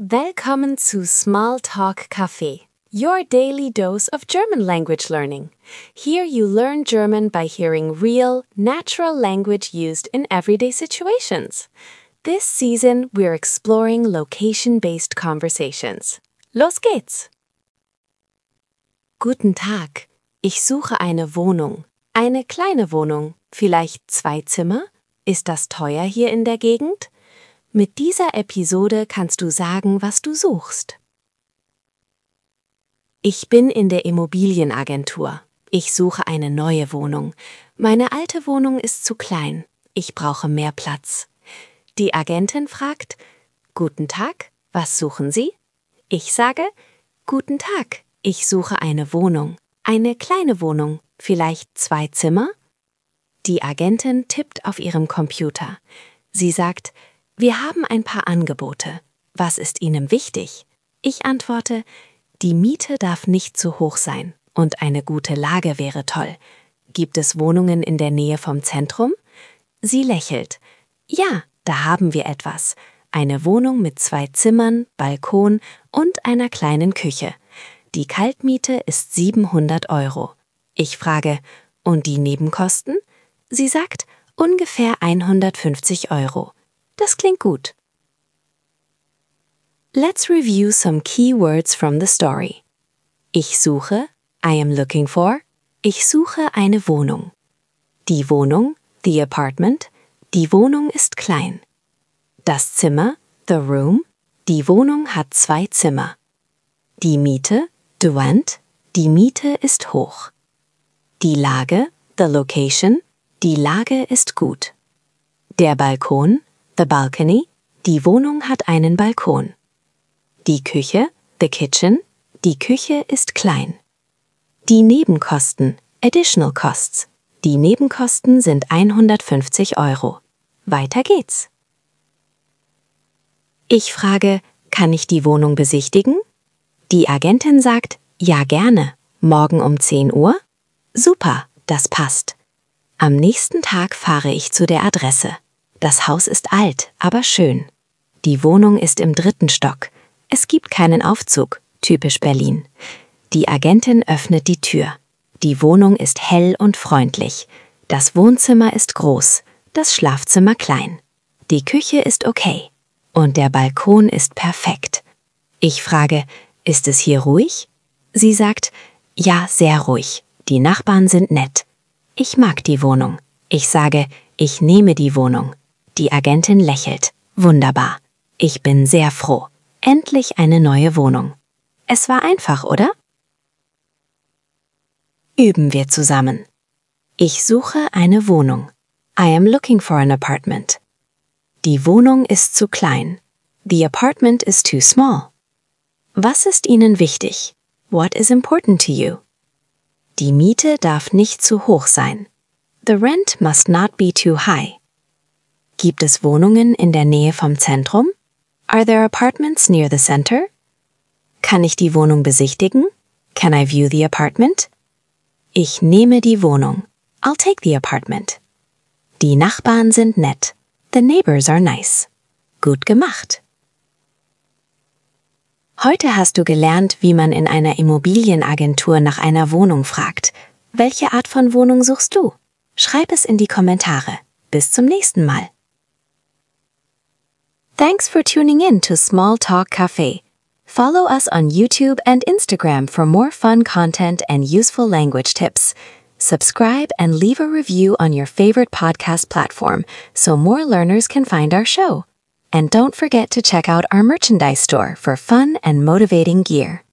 Willkommen zu Small Talk Café, your daily dose of German language learning. Here you learn German by hearing real, natural language used in everyday situations. This season, we're exploring location-based conversations. Los geht's! Guten Tag, ich suche eine Wohnung. Eine kleine Wohnung, vielleicht 2 Zimmer? Ist das teuer hier in der Gegend? Mit dieser Episode kannst du sagen, was du suchst. Ich bin in der Immobilienagentur. Ich suche eine neue Wohnung. Meine alte Wohnung ist zu klein. Ich brauche mehr Platz. Die Agentin fragt, Guten Tag, was suchen Sie? Ich sage, Guten Tag, ich suche eine Wohnung. Eine kleine Wohnung, vielleicht 2 Zimmer? Die Agentin tippt auf ihrem Computer. Sie sagt, wir haben ein paar Angebote. Was ist Ihnen wichtig? Ich antworte, die Miete darf nicht zu hoch sein und eine gute Lage wäre toll. Gibt es Wohnungen in der Nähe vom Zentrum? Sie lächelt. Ja, da haben wir etwas. Eine Wohnung mit 2 Zimmern, Balkon und einer kleinen Küche. Die Kaltmiete ist 700 €. Ich frage, und die Nebenkosten? Sie sagt, ungefähr 150 €. Das klingt gut. Let's review some key words from the story. Ich suche, I am looking for. Ich suche eine Wohnung. Die Wohnung, the apartment. Die Wohnung ist klein. Das Zimmer, the room. Die Wohnung hat 2 Zimmer. Die Miete, the rent. Die Miete ist hoch. Die Lage, the location. Die Lage ist gut. Der Balkon, the balcony. Die Wohnung hat einen Balkon. Die Küche, the kitchen. Die Küche ist klein. Die Nebenkosten, additional costs. Die Nebenkosten sind 150 €. Weiter geht's. Ich frage, kann ich die Wohnung besichtigen? Die Agentin sagt, ja gerne. Morgen um 10 Uhr? Super, das passt. Am nächsten Tag fahre ich zu der Adresse. Das Haus ist alt, aber schön. Die Wohnung ist im 3. Stock. Es gibt keinen Aufzug, typisch Berlin. Die Agentin öffnet die Tür. Die Wohnung ist hell und freundlich. Das Wohnzimmer ist groß, das Schlafzimmer klein. Die Küche ist okay. Und der Balkon ist perfekt. Ich frage, ist es hier ruhig? Sie sagt, ja, sehr ruhig. Die Nachbarn sind nett. Ich mag die Wohnung. Ich sage, ich nehme die Wohnung. Die Agentin lächelt. Wunderbar. Ich bin sehr froh. Endlich eine neue Wohnung. Es war einfach, oder? Üben wir zusammen. Ich suche eine Wohnung. I am looking for an apartment. Die Wohnung ist zu klein. The apartment is too small. Was ist Ihnen wichtig? What is important to you? Die Miete darf nicht zu hoch sein. The rent must not be too high. Gibt es Wohnungen in der Nähe vom Zentrum? Are there apartments near the center? Kann ich die Wohnung besichtigen? Can I view the apartment? Ich nehme die Wohnung. I'll take the apartment. Die Nachbarn sind nett. The neighbors are nice. Gut gemacht. Heute hast du gelernt, wie man in einer Immobilienagentur nach einer Wohnung fragt. Welche Art von Wohnung suchst du? Schreib es in die Kommentare. Bis zum nächsten Mal. Thanks for tuning in to Small Talk Café. Follow us on YouTube and Instagram for more fun content and useful language tips. Subscribe and leave a review on your favorite podcast platform so more learners can find our show. And don't forget to check out our merchandise store for fun and motivating gear.